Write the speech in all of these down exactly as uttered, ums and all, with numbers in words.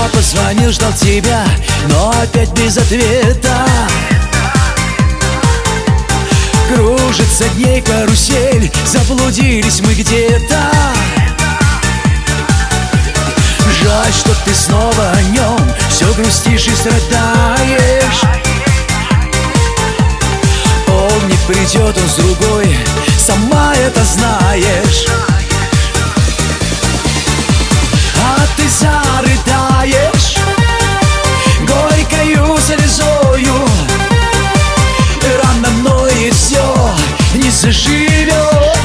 Я позвонил, ждал тебя, но опять без ответа. Кружится дней карусель, заблудились мы где-то. Жаль, что ты снова о нем все грустишь и страдаешь. Он не придет, он с другой, сама это знаешь. А ты зарыдаешь горькою слезою. Рано мной и все не заживет.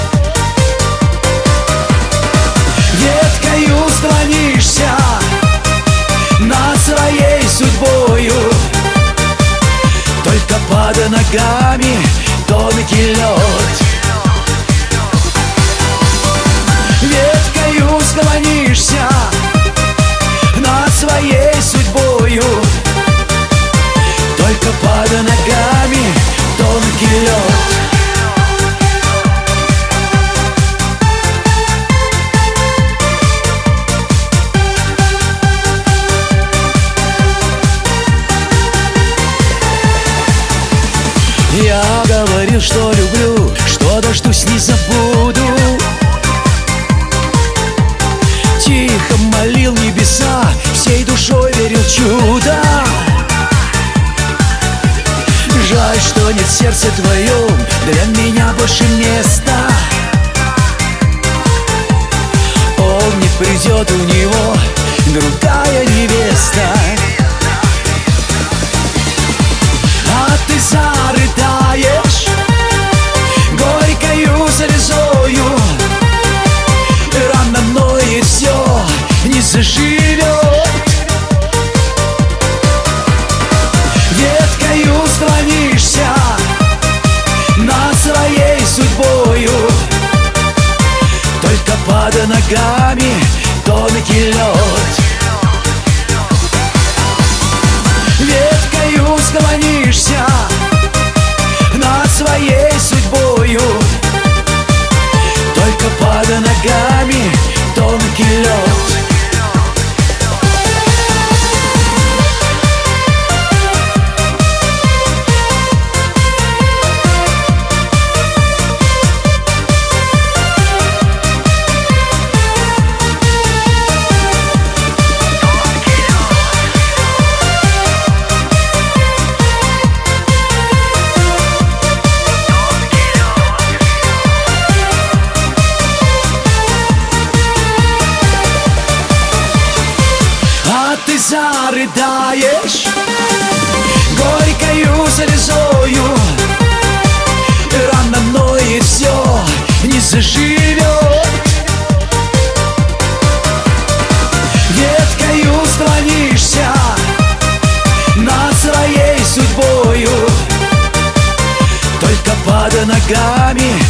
Веткою склонишься над своей судьбою, только под ногами тонкий лед. Веткою склонишься над своей судьбою, только под ногами тонкий лед. Я говорил, что люблю, что дождусь, не забуду. Тихо молил небеса, всей душой верил в чудо. Жаль, что нет в сердце твоем для меня больше места. Он не придет, у него другая невеста. А ты зарыдаешь горькою слезою. Рано мной и все не заживет. Веткою склонишься над своей судьбою, только под ногами тонкий лед. Веткою склонишься над своей судьбою, только под ногами тонкий лед. Ты зарыдаешь горькою слезою. Рано мной и все не заживет. Веткою склонишься над своей судьбою, только под ногами